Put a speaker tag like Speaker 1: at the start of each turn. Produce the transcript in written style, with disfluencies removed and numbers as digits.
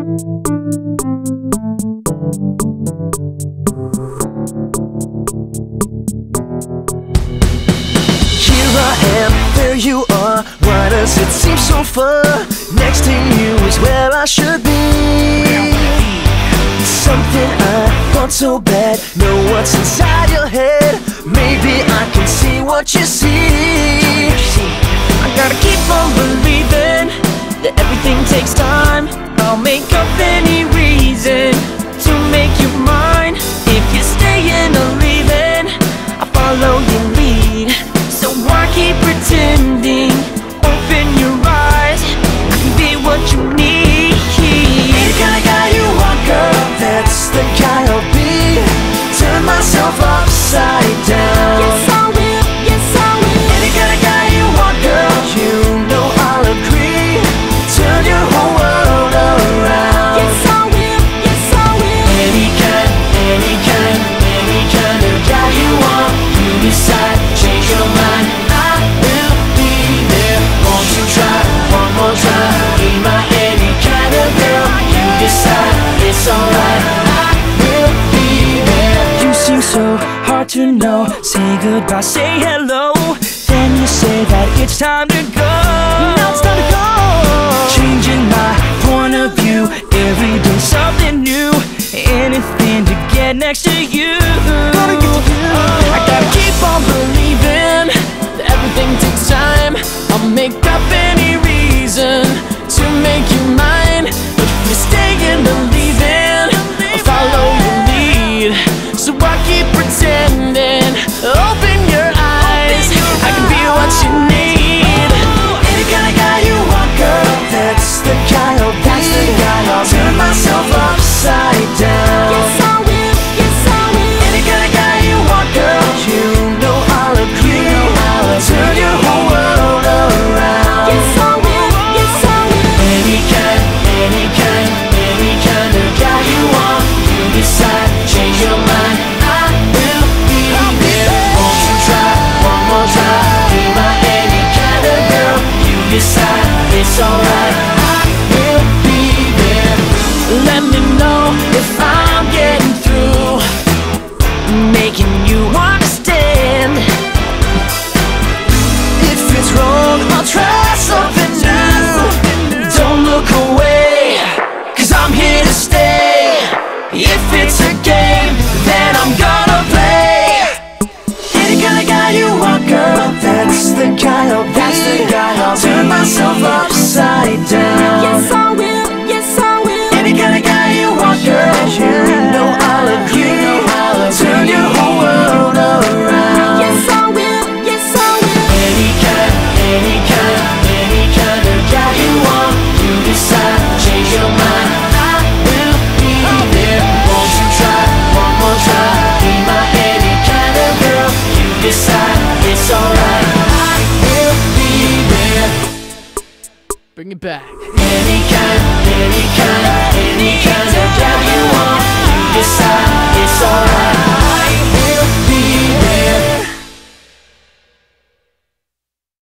Speaker 1: There you are, why does it seem so far? Next to you is where I should be. Something I want so bad, know what's inside your head. Maybe I can see what you see. I gotta keep on believing that everything takes time. I'll make up any reason to make you mine. If you're staying or leaving, I'll follow your lead. So why keep pretending? Open your eyes, I can be what you need. Be the kind of guy you want, girl, that's the guy I'll be. Turn myself upside down. Yes I will, yes I will. Any kind of guy you want, girl, you know I'll agree. Turn your whole world around. Yes I will, yes I will. Any kind of guy you want. You decide, change your mind, I will be there. Won't you try one more time? Be my any kind of girl. You decide, it's alright, I will be there. You seem so hard to know. Say goodbye, say hello, then you say that it's time to go. Now it's time to go. Changing my point of view, every day something new. Anything to get next to you. I gotta keep on believing that everything takes time. I'll make up any reason to make you mine. If you're staying or leaving, I'll follow your lead. So I keep pretending. Open your eyes, I can be what you need. Any kind of guy you want, girl, that's the guy I'll be. Turn myself upside down. Yes I will, yes I will. Any kind of guy you want, girl, you know I'll agree. Turn your whole world around. Yes I will, yes I will. Any kind of guy you want. You decide, change your mind, I will be there. Won't you try one more time? Be my any kind of girl. You decide, it's alright, I will be there. Let me know if I'm getting through, making you understand. If it's wrong, I'll try something new. Don't look away, 'cause I'm here to stay. If it's a game, then I'm gonna play. Any kind of guy you want, girl, that's the guy I'll be. Turn myself upside down. Yes I will, yes I will. Any kind of guy you want, girl, you know I'll agree. Turn your whole world around. Yes I will, yes I will. Any kind of guy you want. You decide, change your mind, I will be there. Won't you try one more time? Be my any kind of girl. You decide, it's alright, I will be there. Bring it back. Any